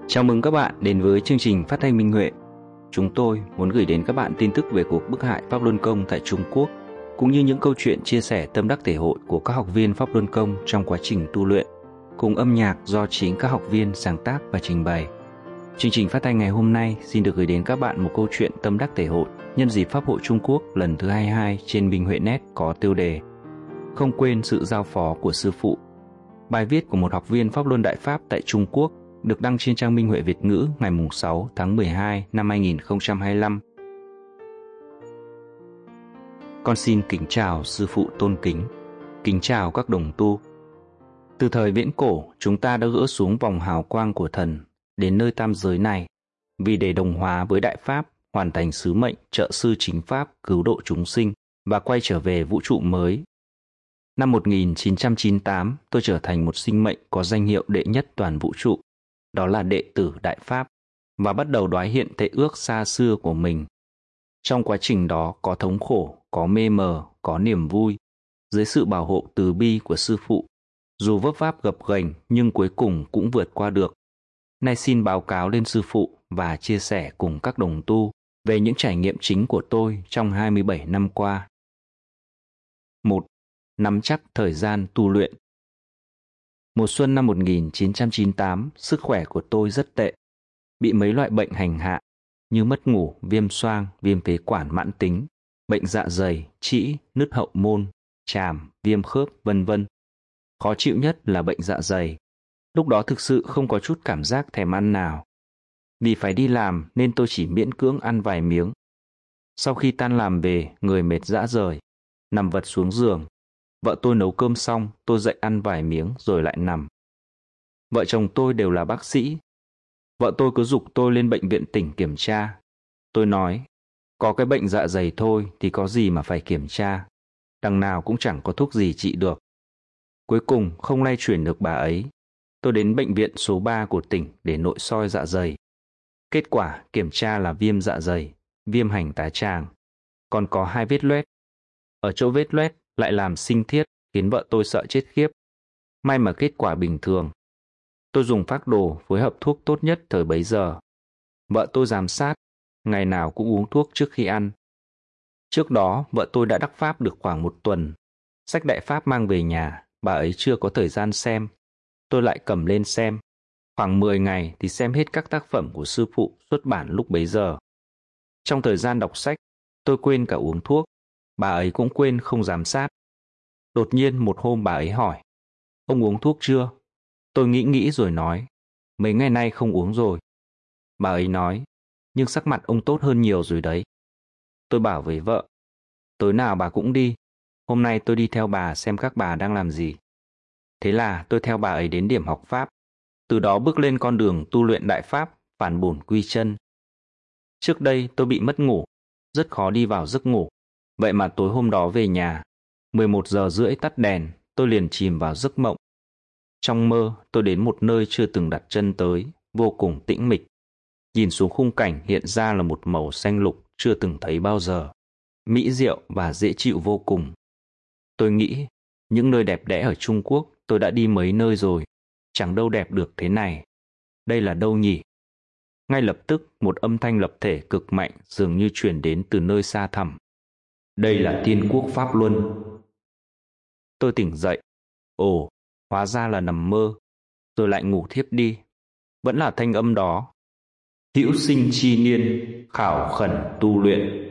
Chào mừng các bạn đến với chương trình phát thanh Minh Huệ. Chúng tôi muốn gửi đến các bạn tin tức về cuộc bức hại Pháp Luân Công tại Trung Quốc, cũng như những câu chuyện chia sẻ tâm đắc thể hội của các học viên Pháp Luân Công trong quá trình tu luyện, cùng âm nhạc do chính các học viên sáng tác và trình bày. Chương trình phát thanh ngày hôm nay xin được gửi đến các bạn một câu chuyện tâm đắc thể hội nhân dịp Pháp hội Trung Quốc lần thứ 22 trên Minh Huệ Net có tiêu đề Không quên sự giao phó của sư phụ. Bài viết của một học viên Pháp Luân Đại Pháp tại Trung Quốc được đăng trên trang Minh Huệ Việt ngữ ngày 6 tháng 12 năm 2025. Con xin kính chào sư phụ tôn kính, kính chào các đồng tu. Từ thời viễn cổ, chúng ta đã gỡ xuống vòng hào quang của thần đến nơi tam giới này, vì để đồng hóa với Đại Pháp, hoàn thành sứ mệnh trợ sư chính Pháp cứu độ chúng sinh và quay trở về vũ trụ mới. Năm 1998, tôi trở thành một sinh mệnh có danh hiệu đệ nhất toàn vũ trụ, đó là đệ tử Đại Pháp, và bắt đầu đoái hiện thệ ước xa xưa của mình. Trong quá trình đó có thống khổ, có mê mờ, có niềm vui. Dưới sự bảo hộ từ bi của sư phụ, dù vấp váp gập ghềnh nhưng cuối cùng cũng vượt qua được. Nay xin báo cáo lên sư phụ và chia sẻ cùng các đồng tu về những trải nghiệm chính của tôi trong 27 năm qua. 1. Nắm chắc thời gian tu luyện. Mùa xuân năm 1998, sức khỏe của tôi rất tệ. Bị mấy loại bệnh hành hạ như mất ngủ, viêm xoang, viêm phế quản mãn tính, bệnh dạ dày, trĩ, nứt hậu môn, tràm, viêm khớp, vân vân. Khó chịu nhất là bệnh dạ dày. Lúc đó thực sự không có chút cảm giác thèm ăn nào. Vì phải đi làm nên tôi chỉ miễn cưỡng ăn vài miếng. Sau khi tan làm về, người mệt rã rời, nằm vật xuống giường. Vợ tôi nấu cơm xong, tôi dậy ăn vài miếng rồi lại nằm. Vợ chồng tôi đều là bác sĩ. Vợ tôi cứ giục tôi lên bệnh viện tỉnh kiểm tra. Tôi nói, có cái bệnh dạ dày thôi thì có gì mà phải kiểm tra. Đằng nào cũng chẳng có thuốc gì trị được. Cuối cùng không lay chuyển được bà ấy. Tôi đến bệnh viện số 3 của tỉnh để nội soi dạ dày. Kết quả kiểm tra là viêm dạ dày, viêm hành tá tràng. Còn có 2 vết loét. Ở chỗ vết loét lại làm sinh thiết khiến vợ tôi sợ chết khiếp. May mà kết quả bình thường. Tôi dùng phác đồ phối hợp thuốc tốt nhất thời bấy giờ. Vợ tôi giám sát, ngày nào cũng uống thuốc trước khi ăn. Trước đó, vợ tôi đã đắc pháp được khoảng 1 tuần. Sách Đại Pháp mang về nhà, bà ấy chưa có thời gian xem. Tôi lại cầm lên xem. Khoảng 10 ngày thì xem hết các tác phẩm của sư phụ xuất bản lúc bấy giờ. Trong thời gian đọc sách, tôi quên cả uống thuốc. Bà ấy cũng quên không giám sát. Đột nhiên một hôm bà ấy hỏi, ông uống thuốc chưa? Tôi nghĩ rồi nói, mấy ngày nay không uống rồi. Bà ấy nói, nhưng sắc mặt ông tốt hơn nhiều rồi đấy. Tôi bảo với vợ, tối nào bà cũng đi, hôm nay tôi đi theo bà xem các bà đang làm gì. Thế là tôi theo bà ấy đến điểm học Pháp, từ đó bước lên con đường tu luyện Đại Pháp, phản bổn quy chân. Trước đây tôi bị mất ngủ, rất khó đi vào giấc ngủ. Vậy mà tối hôm đó về nhà, 11 giờ rưỡi tắt đèn, tôi liền chìm vào giấc mộng. Trong mơ, tôi đến một nơi chưa từng đặt chân tới, vô cùng tĩnh mịch. Nhìn xuống khung cảnh hiện ra là một màu xanh lục chưa từng thấy bao giờ. Mỹ diệu và dễ chịu vô cùng. Tôi nghĩ, những nơi đẹp đẽ ở Trung Quốc tôi đã đi mấy nơi rồi, chẳng đâu đẹp được thế này. Đây là đâu nhỉ? Ngay lập tức một âm thanh lập thể cực mạnh dường như truyền đến từ nơi xa thẳm. Đây là Thiên Quốc Pháp Luân. Tôi tỉnh dậy. Ồ, hóa ra là nằm mơ. Rồi lại ngủ thiếp đi. Vẫn là thanh âm đó. Hữu sinh chi niên, khảo khẩn tu luyện.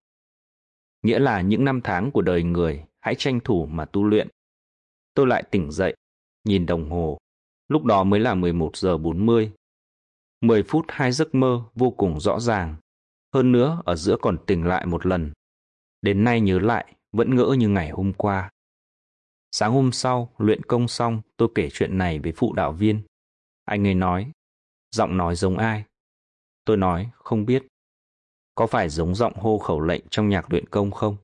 Nghĩa là những năm tháng của đời người, hãy tranh thủ mà tu luyện. Tôi lại tỉnh dậy, nhìn đồng hồ. Lúc đó mới là 11 giờ 40. 10 phút 2 giấc mơ vô cùng rõ ràng. Hơn nữa ở giữa còn tỉnh lại một lần. Đến nay nhớ lại, vẫn ngỡ như ngày hôm qua. Sáng hôm sau, luyện công xong, tôi kể chuyện này với phụ đạo viên. Anh ấy nói, giọng nói giống ai? Tôi nói, không biết. Có phải giống giọng hô khẩu lệnh trong nhạc luyện công không?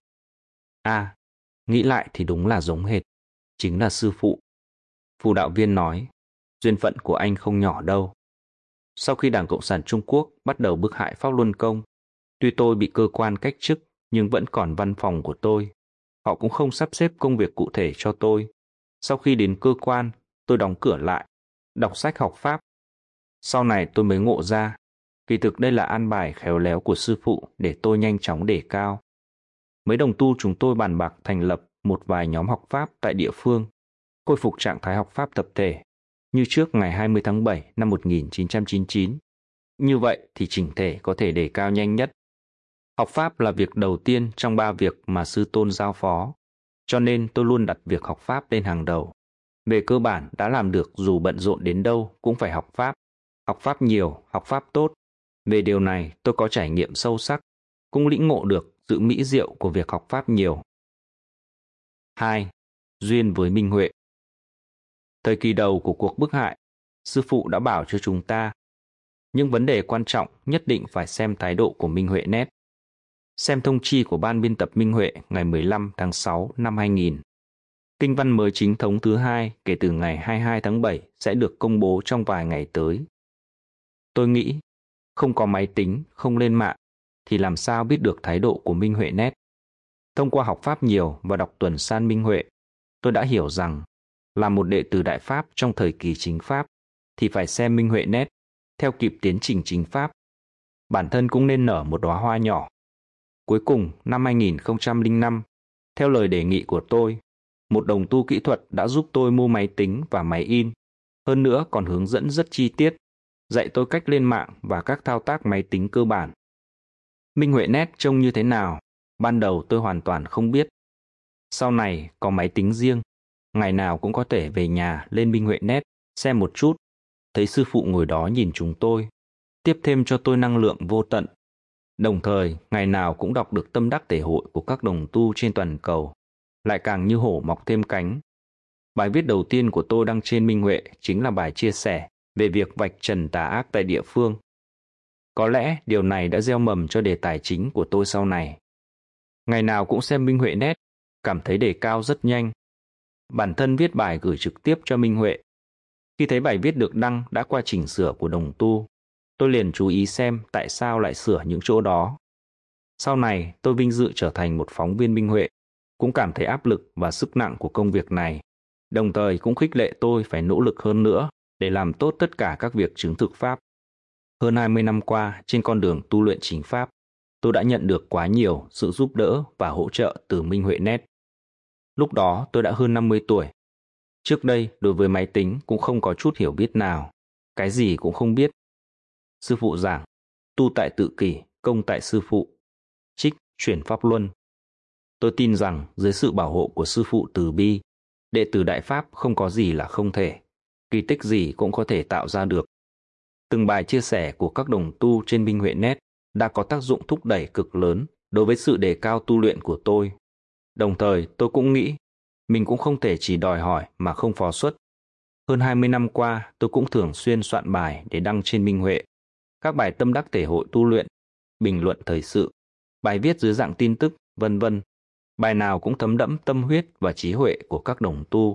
À, nghĩ lại thì đúng là giống hệt. Chính là sư phụ. Phụ đạo viên nói, duyên phận của anh không nhỏ đâu. Sau khi Đảng Cộng sản Trung Quốc bắt đầu bức hại Pháp Luân Công, tuy tôi bị cơ quan cách chức nhưng vẫn còn văn phòng của tôi. Họ cũng không sắp xếp công việc cụ thể cho tôi. Sau khi đến cơ quan, tôi đóng cửa lại, đọc sách học Pháp. Sau này tôi mới ngộ ra, kỳ thực đây là an bài khéo léo của sư phụ để tôi nhanh chóng đề cao. Mấy đồng tu chúng tôi bàn bạc thành lập một vài nhóm học pháp tại địa phương, khôi phục trạng thái học pháp tập thể, như trước ngày 20 tháng 7 năm 1999. Như vậy thì chỉnh thể có thể đề cao nhanh nhất. Học pháp là việc đầu tiên trong 3 việc mà sư tôn giao phó, cho nên tôi luôn đặt việc học pháp lên hàng đầu. Về cơ bản đã làm được dù bận rộn đến đâu cũng phải học pháp nhiều, học pháp tốt. Về điều này tôi có trải nghiệm sâu sắc, cũng lĩnh ngộ được sự mỹ diệu của việc học pháp nhiều. 2. Duyên với Minh Huệ. Thời kỳ đầu của cuộc bức hại, sư phụ đã bảo cho chúng ta những vấn đề quan trọng nhất định phải xem thái độ của Minh Huệ Net. Xem thông chi của Ban biên tập Minh Huệ ngày 15 tháng 6 năm 2000. Kinh văn mới chính thống thứ 2 kể từ ngày 22 tháng 7 sẽ được công bố trong vài ngày tới. Tôi nghĩ, không có máy tính, không lên mạng, thì làm sao biết được thái độ của Minh Huệ Net. Thông qua học pháp nhiều và đọc tuần san Minh Huệ, tôi đã hiểu rằng, là một đệ tử Đại Pháp trong thời kỳ chính Pháp, thì phải xem Minh Huệ Net, theo kịp tiến trình chính Pháp. Bản thân cũng nên nở một đóa hoa nhỏ. Cuối cùng, năm 2005, theo lời đề nghị của tôi, một đồng tu kỹ thuật đã giúp tôi mua máy tính và máy in. Hơn nữa còn hướng dẫn rất chi tiết, dạy tôi cách lên mạng và các thao tác máy tính cơ bản. Minh Huệ Net trông như thế nào? Ban đầu tôi hoàn toàn không biết. Sau này có máy tính riêng, ngày nào cũng có thể về nhà lên Minh Huệ Net xem một chút. Thấy sư phụ ngồi đó nhìn chúng tôi, tiếp thêm cho tôi năng lượng vô tận. Đồng thời, ngày nào cũng đọc được tâm đắc thể hội của các đồng tu trên toàn cầu, lại càng như hổ mọc thêm cánh. Bài viết đầu tiên của tôi đăng trên Minh Huệ chính là bài chia sẻ về việc vạch trần tà ác tại địa phương. Có lẽ điều này đã gieo mầm cho đề tài chính của tôi sau này. Ngày nào cũng xem Minh Huệ Net, cảm thấy đề cao rất nhanh. Bản thân viết bài gửi trực tiếp cho Minh Huệ. Khi thấy bài viết được đăng đã qua chỉnh sửa của đồng tu, tôi liền chú ý xem tại sao lại sửa những chỗ đó. Sau này tôi vinh dự trở thành một phóng viên Minh Huệ, cũng cảm thấy áp lực và sức nặng của công việc này, đồng thời cũng khích lệ tôi phải nỗ lực hơn nữa để làm tốt tất cả các việc chứng thực Pháp. Hơn 20 năm qua trên con đường tu luyện chính Pháp, tôi đã nhận được quá nhiều sự giúp đỡ và hỗ trợ từ Minh Huệ Net. Lúc đó tôi đã hơn 50 tuổi. Trước đây đối với máy tính cũng không có chút hiểu biết nào, cái gì cũng không biết. Sư phụ giảng, tu tại tự kỷ, công tại sư phụ. Trích chuyển Pháp Luân. Tôi tin rằng dưới sự bảo hộ của sư phụ từ bi, đệ tử Đại Pháp không có gì là không thể, kỳ tích gì cũng có thể tạo ra được. Từng bài chia sẻ của các đồng tu trên Minh Huệ Net đã có tác dụng thúc đẩy cực lớn đối với sự đề cao tu luyện của tôi. Đồng thời tôi cũng nghĩ, mình cũng không thể chỉ đòi hỏi mà không phó xuất. Hơn 20 năm qua tôi cũng thường xuyên soạn bài để đăng trên Minh Huệ. Các bài tâm đắc thể hội tu luyện, bình luận thời sự, bài viết dưới dạng tin tức, vân vân. Bài nào cũng thấm đẫm tâm huyết và trí huệ của các đồng tu.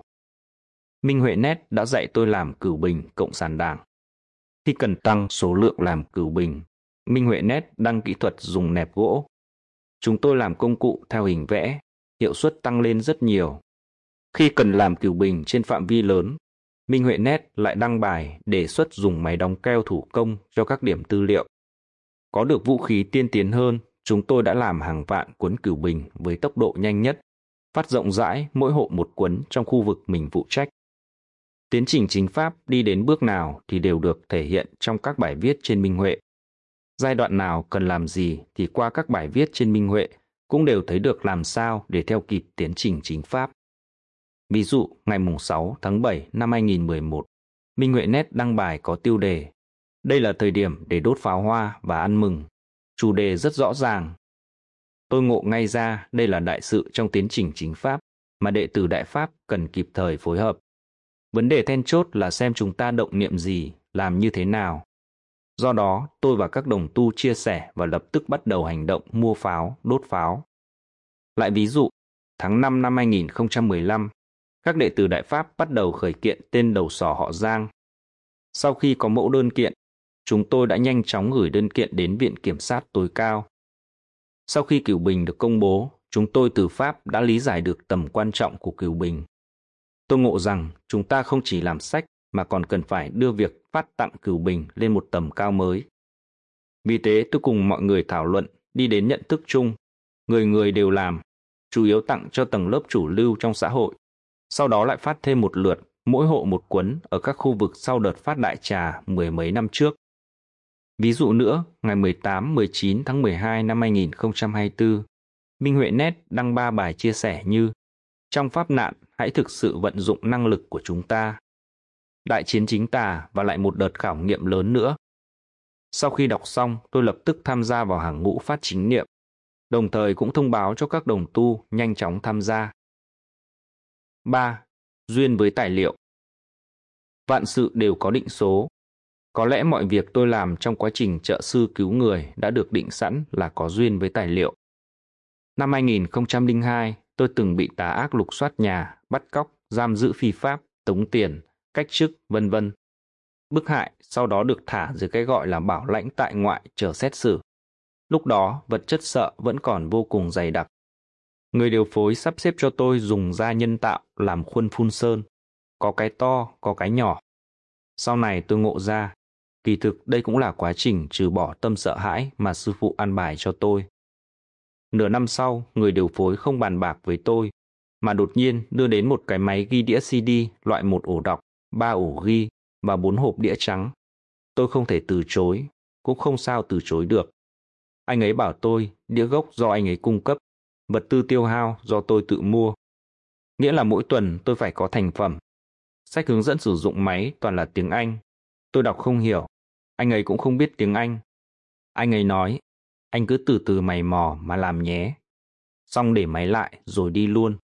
Minh Huệ Net đã dạy tôi làm cửu bình Cộng sản Đảng. Khi cần tăng số lượng làm cửu bình, Minh Huệ Net đăng kỹ thuật dùng nẹp gỗ. Chúng tôi làm công cụ theo hình vẽ, hiệu suất tăng lên rất nhiều. Khi cần làm cửu bình trên phạm vi lớn, Minh Huệ Net lại đăng bài đề xuất dùng máy đóng keo thủ công cho các điểm tư liệu. Có được vũ khí tiên tiến hơn, chúng tôi đã làm hàng vạn cuốn cửu bình với tốc độ nhanh nhất, phát rộng rãi mỗi hộ một cuốn trong khu vực mình phụ trách. Tiến trình chính Pháp đi đến bước nào thì đều được thể hiện trong các bài viết trên Minh Huệ. Giai đoạn nào cần làm gì thì qua các bài viết trên Minh Huệ cũng đều thấy được làm sao để theo kịp tiến trình chính Pháp. Ví dụ, ngày 6 tháng 7 năm 2011, Minh Huệ Net đăng bài có tiêu đề "Đây là thời điểm để đốt pháo hoa và ăn mừng". Chủ đề rất rõ ràng. Tôi ngộ ngay ra đây là đại sự trong tiến trình chính Pháp mà đệ tử Đại Pháp cần kịp thời phối hợp. Vấn đề then chốt là xem chúng ta động niệm gì, làm như thế nào. Do đó, tôi và các đồng tu chia sẻ và lập tức bắt đầu hành động mua pháo, đốt pháo. Lại ví dụ, tháng 5 năm 2015, các đệ tử Đại Pháp bắt đầu khởi kiện tên đầu sỏ họ Giang. Sau khi có mẫu đơn kiện, chúng tôi đã nhanh chóng gửi đơn kiện đến Viện Kiểm sát tối cao. Sau khi cửu bình được công bố, chúng tôi từ Pháp đã lý giải được tầm quan trọng của cửu bình. Tôi ngộ rằng chúng ta không chỉ làm sách mà còn cần phải đưa việc phát tặng cửu bình lên một tầm cao mới. Vì thế tôi cùng mọi người thảo luận đi đến nhận thức chung, người người đều làm, chủ yếu tặng cho tầng lớp chủ lưu trong xã hội. Sau đó lại phát thêm một lượt, mỗi hộ một cuốn ở các khu vực sau đợt phát đại trà mười mấy năm trước. Ví dụ nữa, ngày 18-19 tháng 12 năm 2024, Minh Huệ Net đăng 3 bài chia sẻ như trong pháp nạn, hãy thực sự vận dụng năng lực của chúng ta. Đại chiến chính tà và lại một đợt khảo nghiệm lớn nữa. Sau khi đọc xong, tôi lập tức tham gia vào hàng ngũ phát chính niệm, đồng thời cũng thông báo cho các đồng tu nhanh chóng tham gia. 3. Duyên với tài liệu. Vạn sự đều có định số. Có lẽ mọi việc tôi làm trong quá trình trợ sư cứu người đã được định sẵn là có duyên với tài liệu. Năm 2002, tôi từng bị tà ác lục soát nhà, bắt cóc, giam giữ phi pháp, tống tiền, cách chức, vân vân. Bức hại sau đó được thả dưới cái gọi là bảo lãnh tại ngoại chờ xét xử. Lúc đó, vật chất sợ vẫn còn vô cùng dày đặc. Người điều phối sắp xếp cho tôi dùng da nhân tạo làm khuôn phun sơn. Có cái to, có cái nhỏ. Sau này tôi ngộ ra, kỳ thực đây cũng là quá trình trừ bỏ tâm sợ hãi mà sư phụ an bài cho tôi. Nửa năm sau, người điều phối không bàn bạc với tôi, mà đột nhiên đưa đến một cái máy ghi đĩa CD loại 1 ổ đọc, 3 ổ ghi và 4 hộp đĩa trắng. Tôi không thể từ chối, cũng không sao từ chối được. Anh ấy bảo tôi đĩa gốc do anh ấy cung cấp, vật tư tiêu hao do tôi tự mua. Nghĩa là mỗi tuần tôi phải có thành phẩm. Sách hướng dẫn sử dụng máy toàn là tiếng Anh. Tôi đọc không hiểu, anh ấy cũng không biết tiếng Anh. Anh ấy nói, anh cứ từ từ mày mò mà làm nhé. Xong để máy lại rồi đi luôn.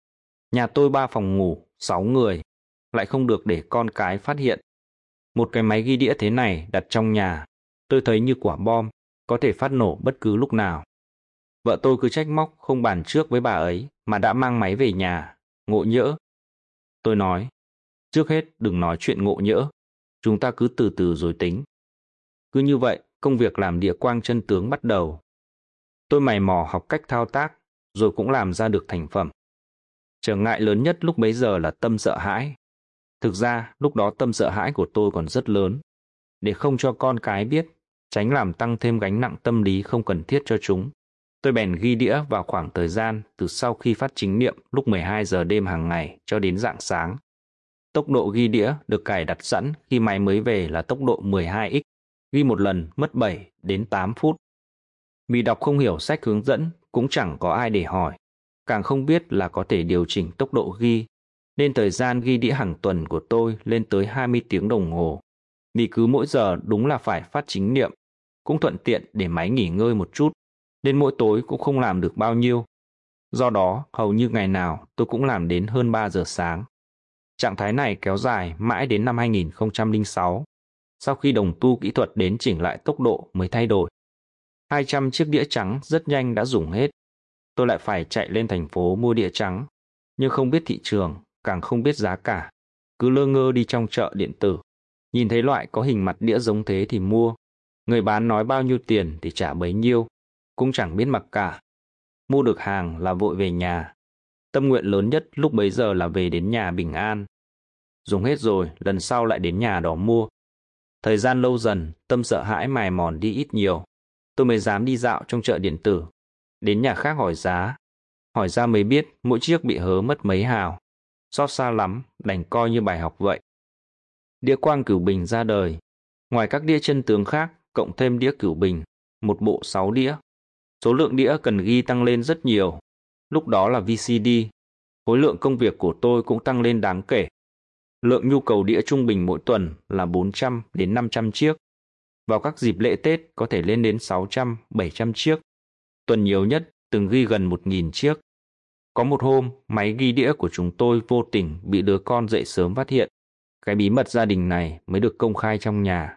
Nhà tôi 3 phòng ngủ, 6 người, lại không được để con cái phát hiện. Một cái máy ghi đĩa thế này đặt trong nhà, tôi thấy như quả bom, có thể phát nổ bất cứ lúc nào. Vợ tôi cứ trách móc không bàn trước với bà ấy mà đã mang máy về nhà, ngộ nhỡ. Tôi nói, trước hết đừng nói chuyện ngộ nhỡ, chúng ta cứ từ từ rồi tính. Cứ như vậy, công việc làm địa quang chân tướng bắt đầu. Tôi mày mò học cách thao tác, rồi cũng làm ra được thành phẩm. Trở ngại lớn nhất lúc bấy giờ là tâm sợ hãi. Thực ra, lúc đó tâm sợ hãi của tôi còn rất lớn. Để không cho con cái biết, tránh làm tăng thêm gánh nặng tâm lý không cần thiết cho chúng, tôi bèn ghi đĩa vào khoảng thời gian từ sau khi phát chính niệm lúc 12 giờ đêm hàng ngày cho đến rạng sáng. Tốc độ ghi đĩa được cài đặt sẵn khi máy mới về là tốc độ 12x, ghi một lần mất 7 đến 8 phút. Vì đọc không hiểu sách hướng dẫn cũng chẳng có ai để hỏi, càng không biết là có thể điều chỉnh tốc độ ghi, nên thời gian ghi đĩa hàng tuần của tôi lên tới 20 tiếng đồng hồ. Vì cứ mỗi giờ đúng là phải phát chính niệm, cũng thuận tiện để máy nghỉ ngơi một chút, nên mỗi tối cũng không làm được bao nhiêu. Do đó, hầu như ngày nào tôi cũng làm đến hơn 3 giờ sáng. Trạng thái này kéo dài mãi đến năm 2006, sau khi đồng tu kỹ thuật đến chỉnh lại tốc độ mới thay đổi. 200 chiếc đĩa trắng rất nhanh đã dùng hết. Tôi lại phải chạy lên thành phố mua đĩa trắng, nhưng không biết thị trường, càng không biết giá cả. Cứ lơ ngơ đi trong chợ điện tử, nhìn thấy loại có hình mặt đĩa giống thế thì mua. Người bán nói bao nhiêu tiền thì trả bấy nhiêu, cũng chẳng biết mặc cả. Mua được hàng là vội về nhà. Tâm nguyện lớn nhất lúc bấy giờ là về đến nhà bình an. Dùng hết rồi, lần sau lại đến nhà đó mua. Thời gian lâu dần, tâm sợ hãi mài mòn đi ít nhiều. Tôi mới dám đi dạo trong chợ điện tử. Đến nhà khác hỏi giá. Hỏi ra mới biết mỗi chiếc bị hớ mất mấy hào. Xót xa lắm, đành coi như bài học vậy. Đĩa quang cửu bình ra đời. Ngoài các đĩa chân tướng khác, cộng thêm đĩa cửu bình, một bộ 6 đĩa. Số lượng đĩa cần ghi tăng lên rất nhiều. Lúc đó là VCD. Khối lượng công việc của tôi cũng tăng lên đáng kể. Lượng nhu cầu đĩa trung bình mỗi tuần là 400 đến 500 chiếc. Vào các dịp lễ Tết có thể lên đến 600, 700 chiếc. Tuần nhiều nhất từng ghi gần 1.000 chiếc. Có một hôm, máy ghi đĩa của chúng tôi vô tình bị đứa con dậy sớm phát hiện. Cái bí mật gia đình này mới được công khai trong nhà.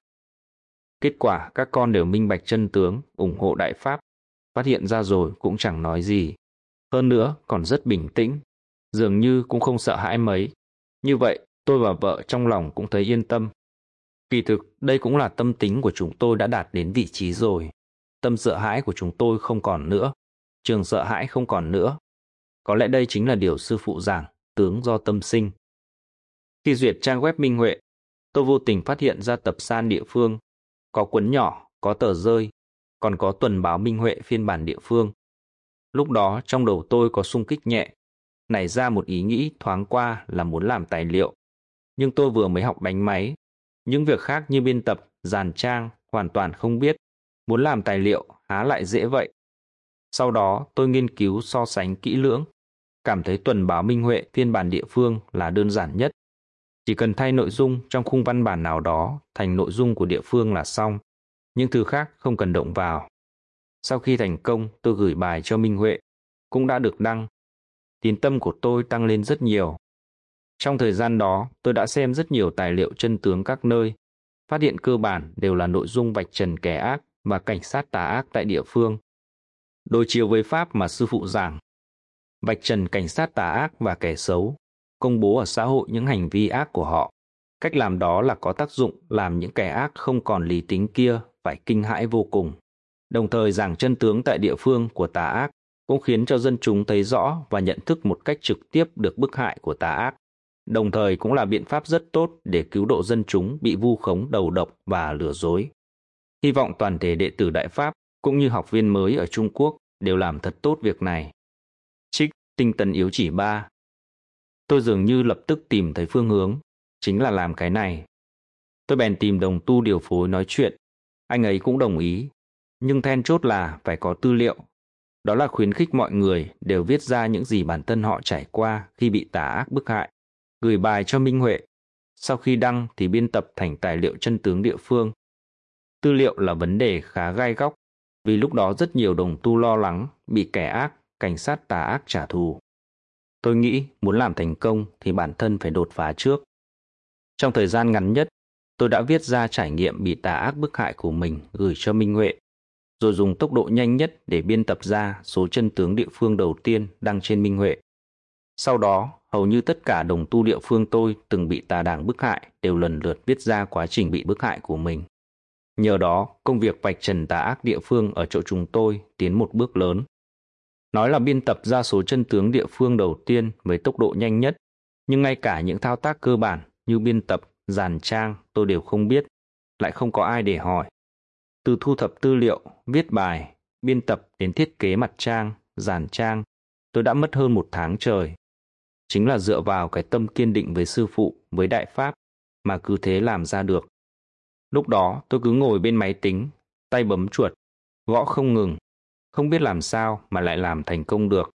Kết quả các con đều minh bạch chân tướng, ủng hộ Đại Pháp. Phát hiện ra rồi cũng chẳng nói gì. Hơn nữa còn rất bình tĩnh, dường như cũng không sợ hãi mấy. Như vậy tôi và vợ trong lòng cũng thấy yên tâm. Kỳ thực đây cũng là tâm tính của chúng tôi đã đạt đến vị trí rồi. Tâm sợ hãi của chúng tôi không còn nữa, trường sợ hãi không còn nữa. Có lẽ đây chính là điều sư phụ giảng, tướng do tâm sinh. Khi duyệt trang web Minh Huệ, tôi vô tình phát hiện ra tập san địa phương, có cuốn nhỏ, có tờ rơi, còn có tuần báo Minh Huệ phiên bản địa phương. Lúc đó trong đầu tôi có xung kích nhẹ, nảy ra một ý nghĩ thoáng qua là muốn làm tài liệu. Nhưng tôi vừa mới học đánh máy, những việc khác như biên tập, dàn trang hoàn toàn không biết, muốn làm tài liệu há lại dễ vậy. Sau đó tôi nghiên cứu so sánh kỹ lưỡng, cảm thấy tuần báo Minh Huệ phiên bản địa phương là đơn giản nhất. Chỉ cần thay nội dung trong khung văn bản nào đó thành nội dung của địa phương là xong, những thứ khác không cần động vào. Sau khi thành công, tôi gửi bài cho Minh Huệ, cũng đã được đăng. Tín tâm của tôi tăng lên rất nhiều. Trong thời gian đó, tôi đã xem rất nhiều tài liệu chân tướng các nơi, phát hiện cơ bản đều là nội dung vạch trần kẻ ác và cảnh sát tà ác tại địa phương. Đối chiếu với pháp mà sư phụ giảng, vạch trần cảnh sát tà ác và kẻ xấu, công bố ở xã hội những hành vi ác của họ. Cách làm đó là có tác dụng làm những kẻ ác không còn lý tính kia phải kinh hãi vô cùng. Đồng thời giảng chân tướng tại địa phương của tà ác cũng khiến cho dân chúng thấy rõ và nhận thức một cách trực tiếp được bức hại của tà ác. Đồng thời cũng là biện pháp rất tốt để cứu độ dân chúng bị vu khống đầu độc và lừa dối. Hy vọng toàn thể đệ tử Đại Pháp cũng như học viên mới ở Trung Quốc đều làm thật tốt việc này. Trích Tinh tấn yếu chỉ 3. Tôi dường như lập tức tìm thấy phương hướng, chính là làm cái này. Tôi bèn tìm đồng tu điều phối nói chuyện, anh ấy cũng đồng ý. Nhưng then chốt là phải có tư liệu. Đó là khuyến khích mọi người đều viết ra những gì bản thân họ trải qua khi bị tà ác bức hại, gửi bài cho Minh Huệ. Sau khi đăng thì biên tập thành tài liệu chân tướng địa phương. Tư liệu là vấn đề khá gai góc, vì lúc đó rất nhiều đồng tu lo lắng bị kẻ ác, cảnh sát tà ác trả thù. Tôi nghĩ muốn làm thành công thì bản thân phải đột phá trước. Trong thời gian ngắn nhất, tôi đã viết ra trải nghiệm bị tà ác bức hại của mình gửi cho Minh Huệ, rồi dùng tốc độ nhanh nhất để biên tập ra số chân tướng địa phương đầu tiên đăng trên Minh Huệ. Sau đó, hầu như tất cả đồng tu địa phương tôi từng bị tà đảng bức hại đều lần lượt viết ra quá trình bị bức hại của mình. Nhờ đó, công việc vạch trần tà ác địa phương ở chỗ chúng tôi tiến một bước lớn. Nói là biên tập ra số chân tướng địa phương đầu tiên với tốc độ nhanh nhất, nhưng ngay cả những thao tác cơ bản như biên tập, dàn trang tôi đều không biết, lại không có ai để hỏi. Từ thu thập tư liệu, viết bài, biên tập đến thiết kế mặt trang, dàn trang, tôi đã mất hơn 1 tháng trời. Chính là dựa vào cái tâm kiên định với sư phụ, với Đại Pháp mà cứ thế làm ra được. Lúc đó tôi cứ ngồi bên máy tính, tay bấm chuột, gõ không ngừng, không biết làm sao mà lại làm thành công được.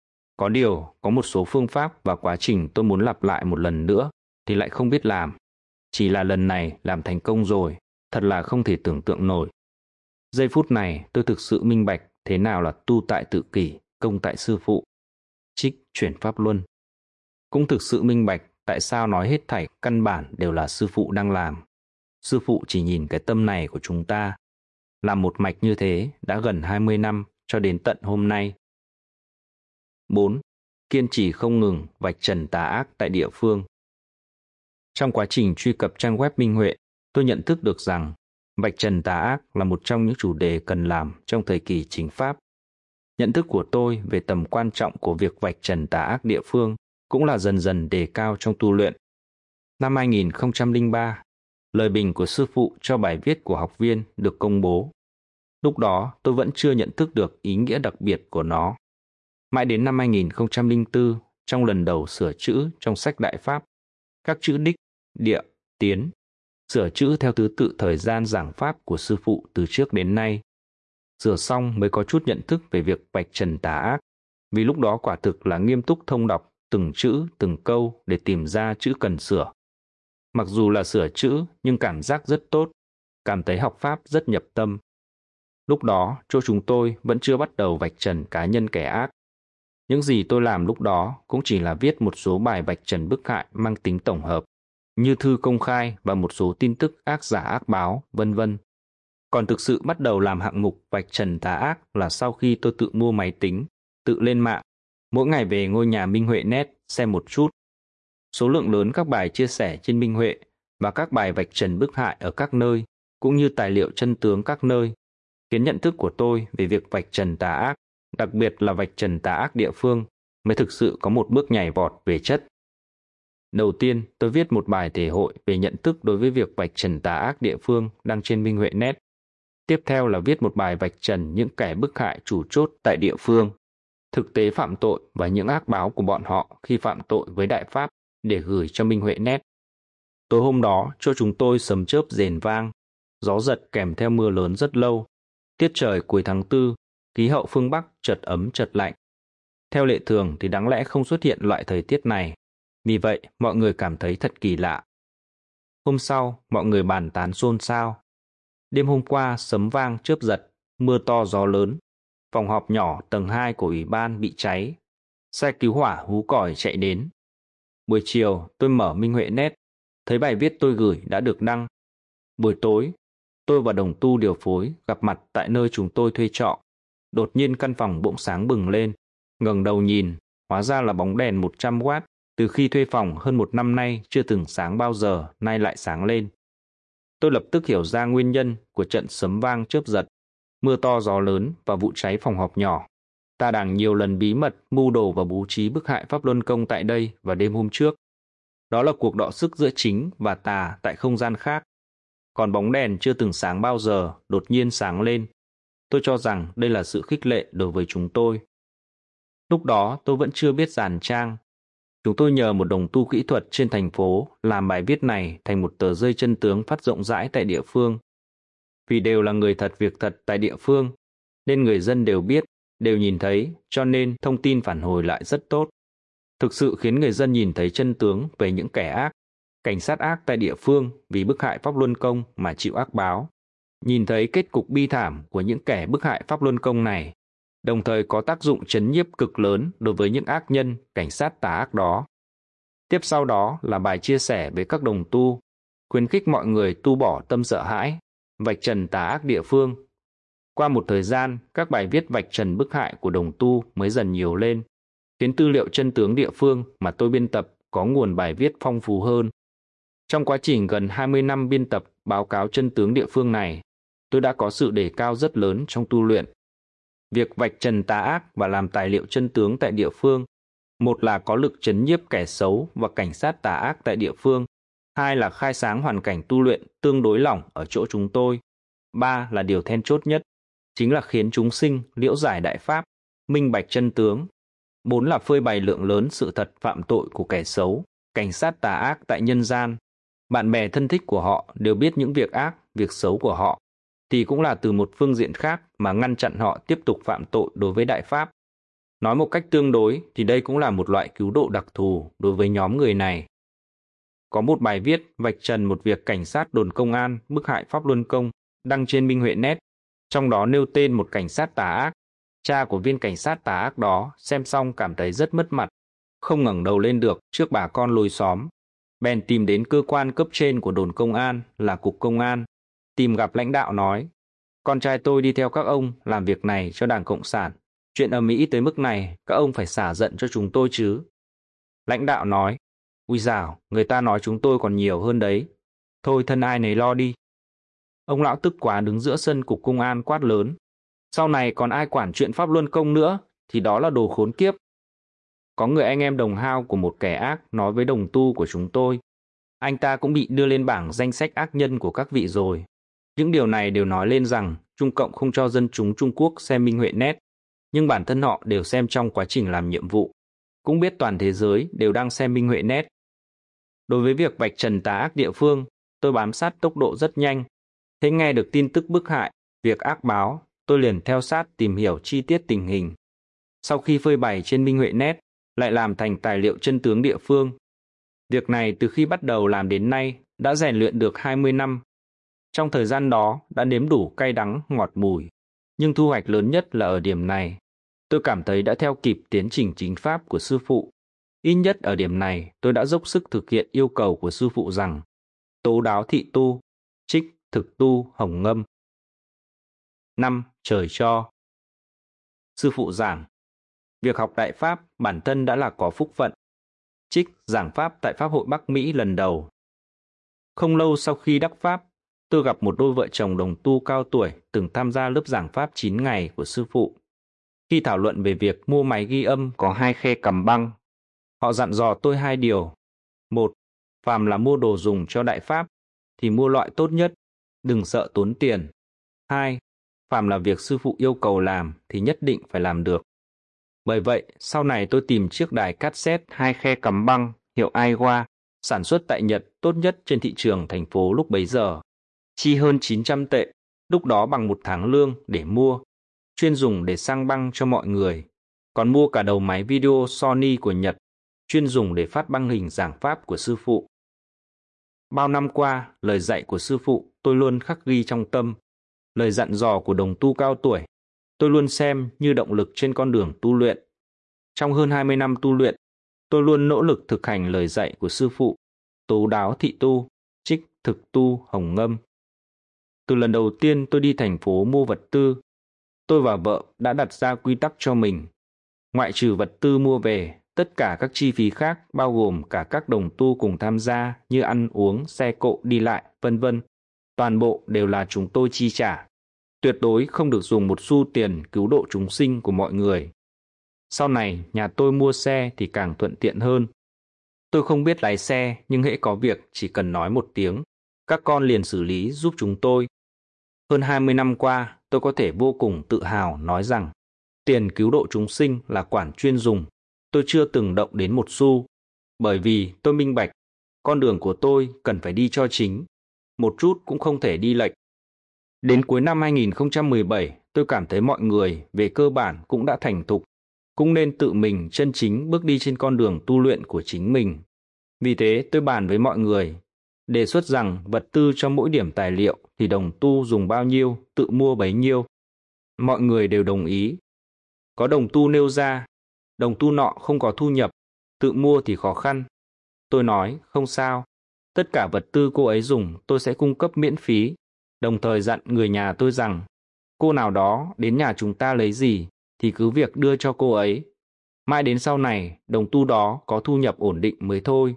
Có điều, có một số phương pháp và quá trình tôi muốn lặp lại một lần nữa thì lại không biết làm. Chỉ là lần này làm thành công rồi, thật là không thể tưởng tượng nổi. Giây phút này tôi thực sự minh bạch thế nào là tu tại tự kỷ, công tại sư phụ. Trích chuyển pháp luân. Cũng thực sự minh bạch tại sao nói hết thảy căn bản đều là sư phụ đang làm. Sư phụ chỉ nhìn cái tâm này của chúng ta. Làm một mạch như thế đã gần 20 năm cho đến tận hôm nay. 4. Kiên trì không ngừng vạch trần tà ác tại địa phương. Trong quá trình truy cập trang web Minh Huệ, tôi nhận thức được rằng vạch trần tà ác là một trong những chủ đề cần làm trong thời kỳ chính pháp. Nhận thức của tôi về tầm quan trọng của việc vạch trần tà ác địa phương cũng là dần dần đề cao trong tu luyện. Năm 2003, lời bình của sư phụ cho bài viết của học viên được công bố. Lúc đó tôi vẫn chưa nhận thức được ý nghĩa đặc biệt của nó. Mãi đến năm 2004, trong lần đầu sửa chữ trong sách Đại Pháp, các chữ đích, địa, tiến, sửa chữ theo thứ tự thời gian giảng pháp của sư phụ từ trước đến nay. Sửa xong mới có chút nhận thức về việc vạch trần tà ác, vì lúc đó quả thực là nghiêm túc thông đọc từng chữ, từng câu để tìm ra chữ cần sửa. Mặc dù là sửa chữ nhưng cảm giác rất tốt, cảm thấy học pháp rất nhập tâm. Lúc đó, chỗ chúng tôi vẫn chưa bắt đầu vạch trần cá nhân kẻ ác. Những gì tôi làm lúc đó cũng chỉ là viết một số bài vạch trần bức hại mang tính tổng hợp, như thư công khai và một số tin tức ác giả ác báo, vân vân. Còn thực sự bắt đầu làm hạng mục vạch trần tà ác là sau khi tôi tự mua máy tính, tự lên mạng, mỗi ngày về ngôi nhà Minh Huệ Net xem một chút. Số lượng lớn các bài chia sẻ trên Minh Huệ và các bài vạch trần bức hại ở các nơi, cũng như tài liệu chân tướng các nơi, khiến nhận thức của tôi về việc vạch trần tà ác, đặc biệt là vạch trần tà ác địa phương, mới thực sự có một bước nhảy vọt về chất. Đầu tiên, tôi viết một bài thể hội về nhận thức đối với việc vạch trần tà ác địa phương đăng trên Minh Huệ Net. Tiếp theo là viết một bài vạch trần những kẻ bức hại chủ chốt tại địa phương, thực tế phạm tội và những ác báo của bọn họ khi phạm tội với Đại Pháp để gửi cho Minh Huệ Net. Tối hôm đó, cho chúng tôi sấm chớp rền vang, gió giật kèm theo mưa lớn rất lâu. Tiết trời cuối tháng 4, khí hậu phương Bắc chợt ấm chợt lạnh. Theo lệ thường thì đáng lẽ không xuất hiện loại thời tiết này. Vì vậy, mọi người cảm thấy thật kỳ lạ. Hôm sau, mọi người bàn tán xôn xao. Đêm hôm qua, sấm vang chớp giật, mưa to gió lớn. Phòng họp nhỏ tầng 2 của ủy ban bị cháy. Xe cứu hỏa hú còi chạy đến. Buổi chiều, tôi mở Minh Huệ Net, thấy bài viết tôi gửi đã được đăng. Buổi tối, tôi và đồng tu điều phối gặp mặt tại nơi chúng tôi thuê trọ. Đột nhiên căn phòng bỗng sáng bừng lên. Ngẩng đầu nhìn, hóa ra là bóng đèn 100W. Từ khi thuê phòng hơn 1 năm nay chưa từng sáng bao giờ, nay lại sáng lên. Tôi lập tức hiểu ra nguyên nhân của trận sấm vang chớp giật, mưa to gió lớn và vụ cháy phòng họp nhỏ. Ta Đảng nhiều lần bí mật mưu đồ và bố trí bức hại Pháp Luân Công tại đây vào đêm hôm trước. Đó là cuộc đọ sức giữa chính và tà tại không gian khác. Còn bóng đèn chưa từng sáng bao giờ đột nhiên sáng lên. Tôi cho rằng đây là sự khích lệ đối với chúng tôi. Lúc đó tôi vẫn chưa biết dàn trang. Chúng tôi nhờ một đồng tu kỹ thuật trên thành phố làm bài viết này thành một tờ rơi chân tướng phát rộng rãi tại địa phương. Vì đều là người thật việc thật tại địa phương, nên người dân đều biết, đều nhìn thấy, cho nên thông tin phản hồi lại rất tốt. Thực sự khiến người dân nhìn thấy chân tướng về những kẻ ác, cảnh sát ác tại địa phương vì bức hại Pháp Luân Công mà chịu ác báo. Nhìn thấy kết cục bi thảm của những kẻ bức hại Pháp Luân Công này, đồng thời có tác dụng trấn nhiếp cực lớn đối với những ác nhân, cảnh sát tà ác đó. Tiếp sau đó là bài chia sẻ với các đồng tu, khuyến khích mọi người tu bỏ tâm sợ hãi, vạch trần tà ác địa phương. Qua một thời gian, các bài viết vạch trần bức hại của đồng tu mới dần nhiều lên, khiến tư liệu chân tướng địa phương mà tôi biên tập có nguồn bài viết phong phú hơn. Trong quá trình gần 20 năm biên tập báo cáo chân tướng địa phương này, tôi đã có sự đề cao rất lớn trong tu luyện. Việc vạch trần tà ác và làm tài liệu chân tướng tại địa phương, một là có lực trấn nhiếp kẻ xấu và cảnh sát tà ác tại địa phương, hai là khai sáng hoàn cảnh tu luyện tương đối lỏng ở chỗ chúng tôi, ba là điều then chốt nhất, chính là khiến chúng sinh liễu giải đại pháp, minh bạch chân tướng, bốn là phơi bày lượng lớn sự thật phạm tội của kẻ xấu, cảnh sát tà ác tại nhân gian. Bạn bè thân thích của họ đều biết những việc ác, việc xấu của họ, thì cũng là từ một phương diện khác mà ngăn chặn họ tiếp tục phạm tội đối với đại pháp. Nói một cách tương đối thì đây cũng là một loại cứu độ đặc thù đối với nhóm người này. Có một bài viết vạch trần một việc cảnh sát đồn công an bức hại Pháp Luân Công đăng trên Minh Huệ Net, trong đó nêu tên một cảnh sát tà ác. Cha của viên cảnh sát tà ác đó xem xong cảm thấy rất mất mặt, không ngẩng đầu lên được trước bà con lối xóm. Bèn tìm đến cơ quan cấp trên của đồn công an là Cục Công an, tìm gặp lãnh đạo nói: con trai tôi đi theo các ông làm việc này cho Đảng Cộng sản. Chuyện ầm ĩ tới mức này, các ông phải xả giận cho chúng tôi chứ. Lãnh đạo nói: ui dào, người ta nói chúng tôi còn nhiều hơn đấy. Thôi thân ai nấy lo đi. Ông lão tức quá đứng giữa sân Cục Công an quát lớn: sau này còn ai quản chuyện Pháp Luân Công nữa, thì đó là đồ khốn kiếp. Có người anh em đồng hao của một kẻ ác nói với đồng tu của chúng tôi: anh ta cũng bị đưa lên bảng danh sách ác nhân của các vị rồi. Những điều này đều nói lên rằng Trung Cộng không cho dân chúng Trung Quốc xem Minh Huệ Net, nhưng bản thân họ đều xem trong quá trình làm nhiệm vụ, cũng biết toàn thế giới đều đang xem Minh Huệ Net. Đối với việc vạch trần tà ác địa phương, tôi bám sát tốc độ rất nhanh. Thế nghe được tin tức bức hại, việc ác báo, tôi liền theo sát tìm hiểu chi tiết tình hình. Sau khi phơi bày trên Minh Huệ Net, lại làm thành tài liệu chân tướng địa phương. Việc này từ khi bắt đầu làm đến nay đã rèn luyện được 20 năm. Trong thời gian đó đã nếm đủ cay đắng, ngọt bùi. Nhưng thu hoạch lớn nhất là ở điểm này. Tôi cảm thấy đã theo kịp tiến trình chính pháp của sư phụ. Ít nhất ở điểm này tôi đã dốc sức thực hiện yêu cầu của sư phụ rằng: tố đáo thị tu, trích thực tu hồng ngâm. 5. Trời cho. Sư phụ giảng: việc học đại pháp bản thân đã là có phúc phận. Trích giảng pháp tại Pháp hội Bắc Mỹ lần đầu. Không lâu sau khi đắc pháp, tôi gặp một đôi vợ chồng đồng tu cao tuổi từng tham gia lớp giảng pháp 9 ngày của sư phụ. Khi thảo luận về việc mua máy ghi âm có 2 khe cầm băng, họ dặn dò tôi 2 điều. 1. Phàm là mua đồ dùng cho Đại Pháp thì mua loại tốt nhất, đừng sợ tốn tiền. 2. Phàm là việc sư phụ yêu cầu làm thì nhất định phải làm được. Bởi vậy, sau này tôi tìm chiếc đài cassette 2 khe cắm băng hiệu Aiwa, sản xuất tại Nhật tốt nhất trên thị trường thành phố lúc bấy giờ. Chi hơn 900 tệ, lúc đó bằng 1 tháng lương để mua, chuyên dùng để sang băng cho mọi người. Còn mua cả đầu máy video Sony của Nhật, chuyên dùng để phát băng hình giảng pháp của sư phụ. Bao năm qua, lời dạy của sư phụ tôi luôn khắc ghi trong tâm. Lời dặn dò của đồng tu cao tuổi, tôi luôn xem như động lực trên con đường tu luyện. Trong hơn 20 năm tu luyện, tôi luôn nỗ lực thực hành lời dạy của sư phụ, Tố Đáo Thị Tu, Trích Thực Tu Hồng Ngâm. Từ lần đầu tiên tôi đi thành phố mua vật tư, tôi và vợ đã đặt ra quy tắc cho mình. Ngoại trừ vật tư mua về, tất cả các chi phí khác bao gồm cả các đồng tu cùng tham gia như ăn uống, xe cộ đi lại, vân vân, toàn bộ đều là chúng tôi chi trả. Tuyệt đối không được dùng một xu tiền cứu độ chúng sinh của mọi người. Sau này, nhà tôi mua xe thì càng thuận tiện hơn. Tôi không biết lái xe, nhưng hễ có việc chỉ cần nói một tiếng, các con liền xử lý giúp chúng tôi. Hơn 20 năm qua, tôi có thể vô cùng tự hào nói rằng tiền cứu độ chúng sinh là khoản chuyên dùng. Tôi chưa từng động đến một xu, bởi vì tôi minh bạch, con đường của tôi cần phải đi cho chính, một chút cũng không thể đi lệch. Đến cuối năm 2017, tôi cảm thấy mọi người về cơ bản cũng đã thành thục, cũng nên tự mình chân chính bước đi trên con đường tu luyện của chính mình. Vì thế tôi bàn với mọi người, đề xuất rằng vật tư cho mỗi điểm tài liệu thì đồng tu dùng bao nhiêu, tự mua bấy nhiêu. Mọi người đều đồng ý. Có đồng tu nêu ra, đồng tu nọ không có thu nhập, tự mua thì khó khăn. Tôi nói, không sao, tất cả vật tư cô ấy dùng tôi sẽ cung cấp miễn phí, đồng thời dặn người nhà tôi rằng, cô nào đó đến nhà chúng ta lấy gì thì cứ việc đưa cho cô ấy. Mãi đến sau này, đồng tu đó có thu nhập ổn định mới thôi.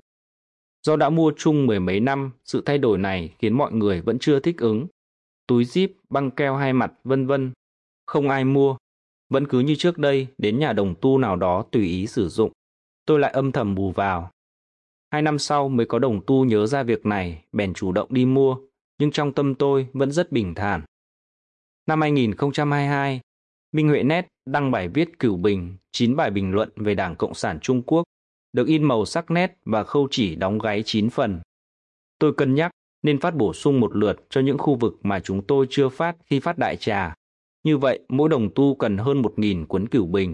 Do đã mua chung 10 mấy năm, sự thay đổi này khiến mọi người vẫn chưa thích ứng. Túi zip, băng keo 2 mặt, vân vân, không ai mua. Vẫn cứ như trước đây, đến nhà đồng tu nào đó tùy ý sử dụng. Tôi lại âm thầm bù vào. 2 năm sau mới có đồng tu nhớ ra việc này, bèn chủ động đi mua, nhưng trong tâm tôi vẫn rất bình thản. Năm 2022, Minh Huệ Net đăng bài viết cửu bình, 9 bài bình luận về Đảng Cộng sản Trung Quốc, được in màu sắc nét và khâu chỉ đóng gáy 9 phần. Tôi cân nhắc nên phát bổ sung một lượt cho những khu vực mà chúng tôi chưa phát khi phát đại trà. Như vậy, mỗi đồng tu cần hơn 1.000 cuốn cửu bình.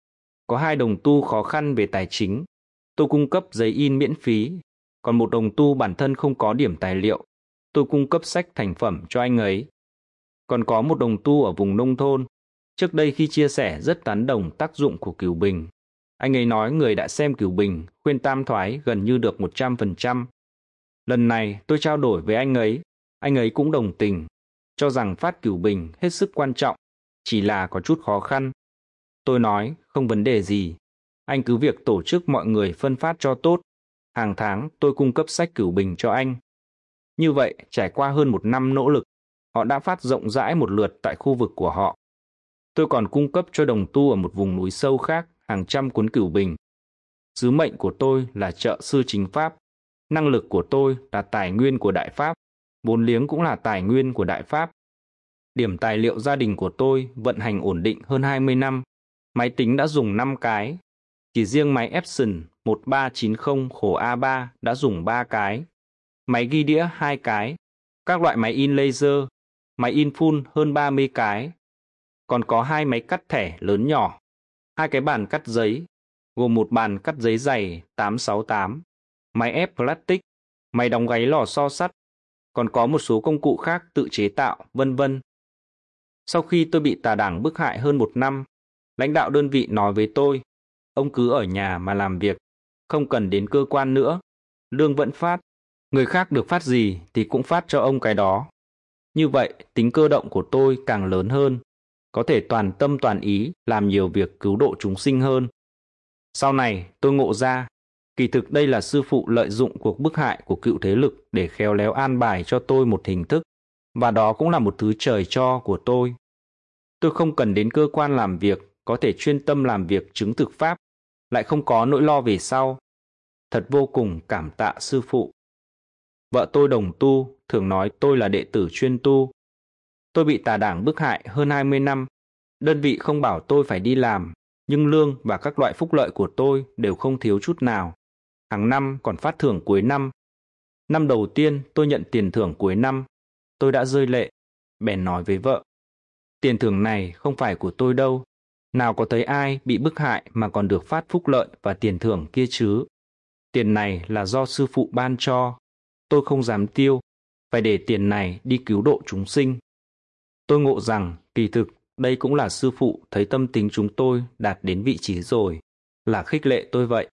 Có 2 đồng tu khó khăn về tài chính, tôi cung cấp giấy in miễn phí, còn một đồng tu bản thân không có điểm tài liệu, tôi cung cấp sách thành phẩm cho anh ấy. Còn có một đồng tu ở vùng nông thôn, trước đây khi chia sẻ rất tán đồng tác dụng của cửu bình. Anh ấy nói người đã xem cửu bình, khuyên tam thoái gần như được 100%. Lần này tôi trao đổi với anh ấy cũng đồng tình, cho rằng phát cửu bình hết sức quan trọng, chỉ là có chút khó khăn. Tôi nói, không vấn đề gì, anh cứ việc tổ chức mọi người phân phát cho tốt, hàng tháng tôi cung cấp sách cửu bình cho anh. Như vậy, trải qua hơn 1 năm nỗ lực, họ đã phát rộng rãi một lượt tại khu vực của họ. Tôi còn cung cấp cho đồng tu ở một vùng núi sâu khác hàng trăm cuốn cửu bình. Sứ mệnh của tôi là trợ sư chính Pháp, năng lực của tôi là tài nguyên của Đại Pháp, vốn liếng cũng là tài nguyên của Đại Pháp. Điểm tài liệu gia đình của tôi vận hành ổn định hơn 20 năm, máy tính đã dùng 5 cái, chỉ riêng máy Epson 1390 khổ A3 đã dùng 3 cái, máy ghi đĩa 2 cái, các loại máy in laser, máy in full hơn 30 cái, còn có 2 máy cắt thẻ lớn nhỏ, 2 cái bàn cắt giấy, gồm một bàn cắt giấy dày 868, máy ép plastic, máy đóng gáy lò xo sắt, còn có một số công cụ khác tự chế tạo, vân vân. Sau khi tôi bị tà đảng bức hại hơn 1 năm, lãnh đạo đơn vị nói với tôi, ông cứ ở nhà mà làm việc, không cần đến cơ quan nữa, lương vẫn phát, người khác được phát gì thì cũng phát cho ông cái đó. Như vậy, tính cơ động của tôi càng lớn hơn, có thể toàn tâm toàn ý làm nhiều việc cứu độ chúng sinh hơn. Sau này, tôi ngộ ra, kỳ thực đây là sư phụ lợi dụng cuộc bức hại của cựu thế lực để khéo léo an bài cho tôi một hình thức, và đó cũng là một thứ trời cho của tôi. Tôi không cần đến cơ quan làm việc, có thể chuyên tâm làm việc chứng thực pháp, lại không có nỗi lo về sau. Thật vô cùng cảm tạ sư phụ. Vợ tôi đồng tu, thường nói tôi là đệ tử chuyên tu. Tôi bị tà đảng bức hại hơn 20 năm. Đơn vị không bảo tôi phải đi làm, nhưng lương và các loại phúc lợi của tôi đều không thiếu chút nào. Hàng năm còn phát thưởng cuối năm. Năm đầu tiên tôi nhận tiền thưởng cuối năm, tôi đã rơi lệ, bèn nói với vợ. Tiền thưởng này không phải của tôi đâu. Nào có thấy ai bị bức hại mà còn được phát phúc lợi và tiền thưởng kia chứ. Tiền này là do sư phụ ban cho. Tôi không dám tiêu, phải để tiền này đi cứu độ chúng sinh. Tôi ngộ rằng kỳ thực đây cũng là sư phụ thấy tâm tính chúng tôi đạt đến vị trí rồi, là khích lệ tôi vậy.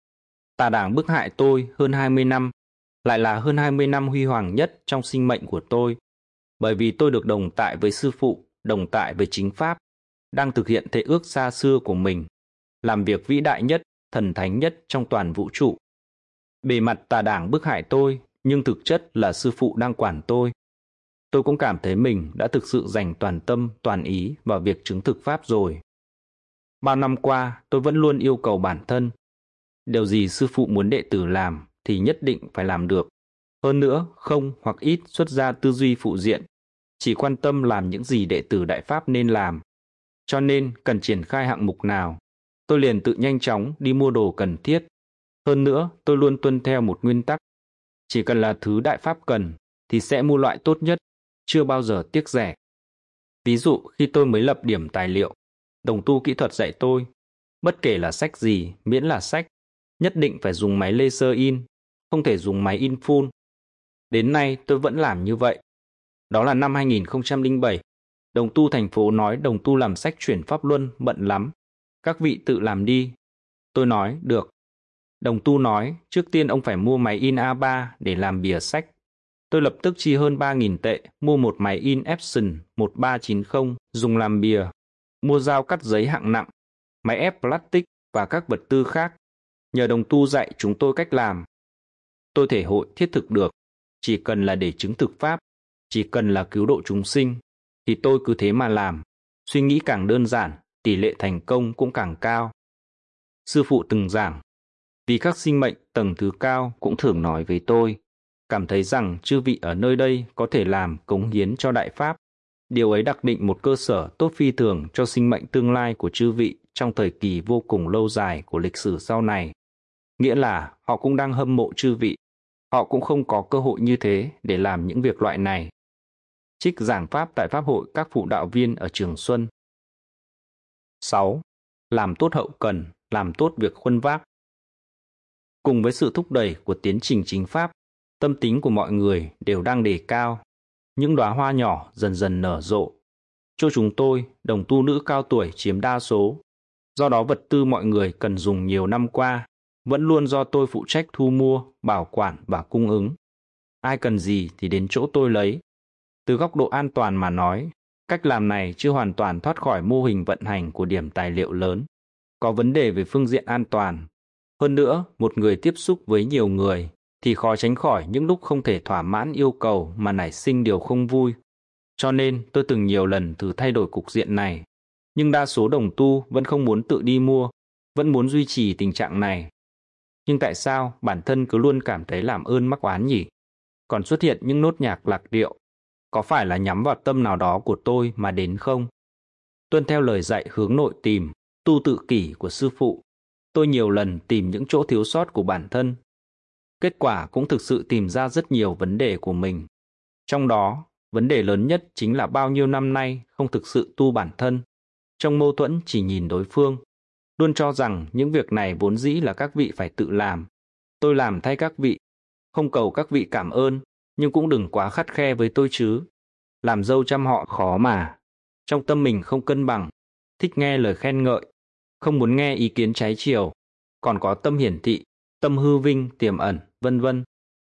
Tà đảng bức hại tôi hơn 20 năm, lại là hơn 20 năm huy hoàng nhất trong sinh mệnh của tôi, bởi vì tôi được đồng tại với sư phụ, đồng tại với chính pháp, đang thực hiện thệ ước xa xưa của mình, làm việc vĩ đại nhất, thần thánh nhất trong toàn vũ trụ. Bề mặt tà đảng bức hại tôi, nhưng thực chất là sư phụ đang quản tôi. Tôi cũng cảm thấy mình đã thực sự dành toàn tâm, toàn ý vào việc chứng thực pháp rồi. Bao năm qua, tôi vẫn luôn yêu cầu bản thân. Điều gì sư phụ muốn đệ tử làm thì nhất định phải làm được. Hơn nữa, không hoặc ít xuất ra tư duy phụ diện, chỉ quan tâm làm những gì đệ tử Đại Pháp nên làm. Cho nên, cần triển khai hạng mục nào, tôi liền tự nhanh chóng đi mua đồ cần thiết. Hơn nữa, tôi luôn tuân theo một nguyên tắc. Chỉ cần là thứ Đại Pháp cần, thì sẽ mua loại tốt nhất, chưa bao giờ tiếc rẻ. Ví dụ khi tôi mới lập điểm tài liệu, đồng tu kỹ thuật dạy tôi, bất kể là sách gì, miễn là sách, nhất định phải dùng máy laser in, không thể dùng máy in full. Đến nay tôi vẫn làm như vậy. Đó là năm 2007, đồng tu thành phố nói đồng tu làm sách chuyển pháp luân bận lắm, các vị tự làm đi. Tôi nói, được. Đồng tu nói, trước tiên ông phải mua máy in A3 để làm bìa sách. Tôi lập tức chi hơn 3.000 tệ, mua một máy in Epson 1390 dùng làm bìa, mua dao cắt giấy hạng nặng, máy ép plastic và các vật tư khác. Nhờ đồng tu dạy chúng tôi cách làm. Tôi thể hội thiết thực được, chỉ cần là để chứng thực pháp, chỉ cần là cứu độ chúng sinh, thì tôi cứ thế mà làm. Suy nghĩ càng đơn giản, tỷ lệ thành công cũng càng cao. Sư phụ từng giảng, vì các sinh mệnh tầng thứ cao cũng thường nói với tôi, cảm thấy rằng chư vị ở nơi đây có thể làm cống hiến cho Đại Pháp. Điều ấy đặt định một cơ sở tốt phi thường cho sinh mệnh tương lai của chư vị trong thời kỳ vô cùng lâu dài của lịch sử sau này. Nghĩa là họ cũng đang hâm mộ chư vị. Họ cũng không có cơ hội như thế để làm những việc loại này. Trích giảng pháp tại Pháp hội các phụ đạo viên ở Trường Xuân. 6. Làm tốt hậu cần, làm tốt việc khuân vác. Cùng với sự thúc đẩy của tiến trình chính pháp, tâm tính của mọi người đều đang đề cao. Những đóa hoa nhỏ dần dần nở rộ. Cho chúng tôi, đồng tu nữ cao tuổi chiếm đa số. Do đó vật tư mọi người cần dùng nhiều năm qua, vẫn luôn do tôi phụ trách thu mua, bảo quản và cung ứng. Ai cần gì thì đến chỗ tôi lấy. Từ góc độ an toàn mà nói, cách làm này chưa hoàn toàn thoát khỏi mô hình vận hành của điểm tài liệu lớn. Có vấn đề về phương diện an toàn. Hơn nữa, một người tiếp xúc với nhiều người thì khó tránh khỏi những lúc không thể thỏa mãn yêu cầu mà nảy sinh điều không vui. Cho nên tôi từng nhiều lần thử thay đổi cục diện này. Nhưng đa số đồng tu vẫn không muốn tự đi mua, vẫn muốn duy trì tình trạng này. Nhưng tại sao bản thân cứ luôn cảm thấy làm ơn mắc oán nhỉ? Còn xuất hiện những nốt nhạc lạc điệu. Có phải là nhắm vào tâm nào đó của tôi mà đến không? Tuân theo lời dạy hướng nội tìm, tu tự kỷ của sư phụ, tôi nhiều lần tìm những chỗ thiếu sót của bản thân. Kết quả cũng thực sự tìm ra rất nhiều vấn đề của mình. Trong đó, vấn đề lớn nhất chính là bao nhiêu năm nay không thực sự tu bản thân. Trong mâu thuẫn chỉ nhìn đối phương, luôn cho rằng những việc này vốn dĩ là các vị phải tự làm. Tôi làm thay các vị, không cầu các vị cảm ơn, nhưng cũng đừng quá khắt khe với tôi chứ. Làm dâu chăm họ khó mà. Trong tâm mình không cân bằng, thích nghe lời khen ngợi, không muốn nghe ý kiến trái chiều, còn có tâm hiển thị, tâm hư vinh tiềm ẩn, vân vân.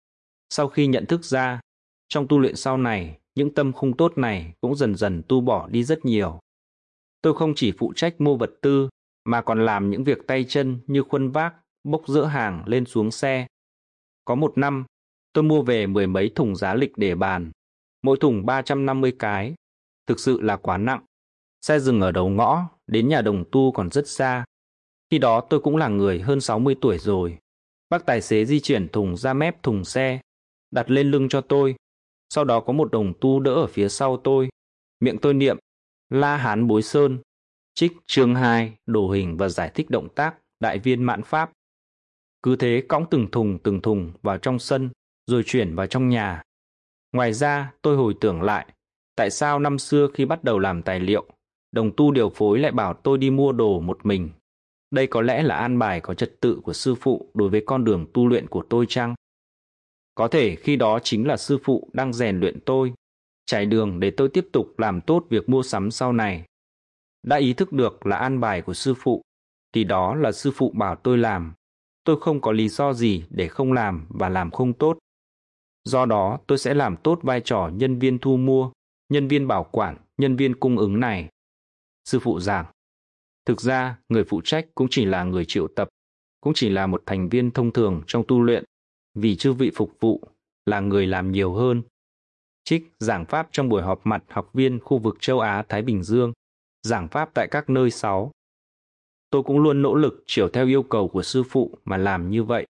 Sau khi nhận thức ra, trong tu luyện sau này, những tâm không tốt này cũng dần dần tu bỏ đi rất nhiều. Tôi không chỉ phụ trách mua vật tư, mà còn làm những việc tay chân như khuân vác, bốc dỡ hàng lên xuống xe. Có một năm, tôi mua về 10 mấy thùng giá lịch để bàn, mỗi thùng 350 cái, thực sự là quá nặng. Xe dừng ở đầu ngõ, đến nhà đồng tu còn rất xa. Khi đó tôi cũng là người hơn 60 tuổi rồi. Bác tài xế di chuyển thùng ra mép thùng xe, đặt lên lưng cho tôi. Sau đó có một đồng tu đỡ ở phía sau tôi. Miệng tôi niệm La Hán Bối Sơn, trích chương 2, đồ hình và giải thích động tác đại viên mãn pháp. Cứ thế cõng từng thùng vào trong sân, rồi chuyển vào trong nhà. Ngoài ra, tôi hồi tưởng lại, tại sao năm xưa khi bắt đầu làm tài liệu, đồng tu điều phối lại bảo tôi đi mua đồ một mình. Đây có lẽ là an bài có trật tự của sư phụ đối với con đường tu luyện của tôi chăng? Có thể khi đó chính là sư phụ đang rèn luyện tôi, trải đường để tôi tiếp tục làm tốt việc mua sắm sau này. Đã ý thức được là an bài của sư phụ, thì đó là sư phụ bảo tôi làm. Tôi không có lý do gì để không làm và làm không tốt. Do đó tôi sẽ làm tốt vai trò nhân viên thu mua, nhân viên bảo quản, nhân viên cung ứng này. Sư phụ giảng, thực ra người phụ trách cũng chỉ là người triệu tập, cũng chỉ là một thành viên thông thường trong tu luyện, vì chư vị phục vụ là người làm nhiều hơn. Trích giảng pháp trong buổi họp mặt học viên khu vực châu Á-Thái Bình Dương, giảng pháp tại các nơi 6. Tôi cũng luôn nỗ lực chiều theo yêu cầu của sư phụ mà làm như vậy.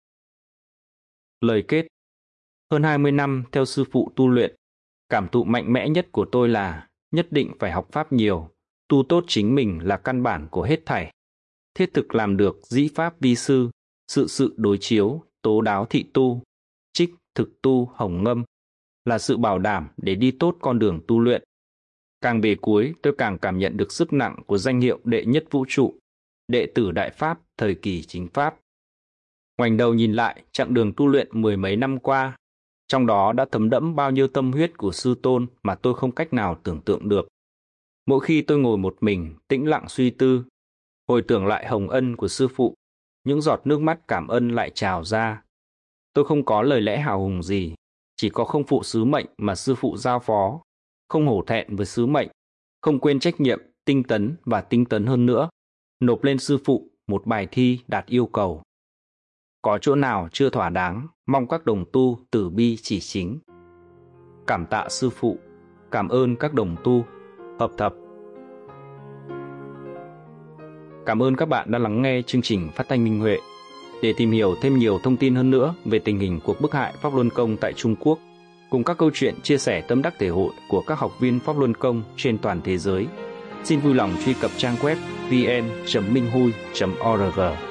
Lời kết. Hơn 20 năm theo sư phụ tu luyện, cảm thụ mạnh mẽ nhất của tôi là nhất định phải học pháp nhiều, tu tốt chính mình là căn bản của hết thảy. Thiết thực làm được dĩ pháp vi sư, sự đối chiếu, tố đáo thị tu, trích thực tu hồng ngâm, là sự bảo đảm để đi tốt con đường tu luyện. Càng về cuối, tôi càng cảm nhận được sức nặng của danh hiệu đệ nhất vũ trụ, đệ tử Đại Pháp thời kỳ chính Pháp. Ngoảnh đầu nhìn lại chặng đường tu luyện 10 mấy năm qua, trong đó đã thấm đẫm bao nhiêu tâm huyết của sư tôn mà tôi không cách nào tưởng tượng được. Mỗi khi tôi ngồi một mình, tĩnh lặng suy tư, hồi tưởng lại hồng ân của sư phụ, những giọt nước mắt cảm ơn lại trào ra. Tôi không có lời lẽ hào hùng gì, chỉ có không phụ sứ mệnh mà sư phụ giao phó, không hổ thẹn với sứ mệnh, không quên trách nhiệm, tinh tấn và tinh tấn hơn nữa, nộp lên sư phụ một bài thi đạt yêu cầu. Có chỗ nào chưa thỏa đáng, mong các đồng tu từ bi chỉ chính. Cảm tạ sư phụ, cảm ơn các đồng tu, hợp thập. Cảm ơn các bạn đã lắng nghe chương trình Phát thanh Minh Huệ. Để tìm hiểu thêm nhiều thông tin hơn nữa về tình hình cuộc bức hại Pháp Luân Công tại Trung Quốc, cùng các câu chuyện chia sẻ tâm đắc thể hội của các học viên Pháp Luân Công trên toàn thế giới, xin vui lòng truy cập trang web vn.minhui.org.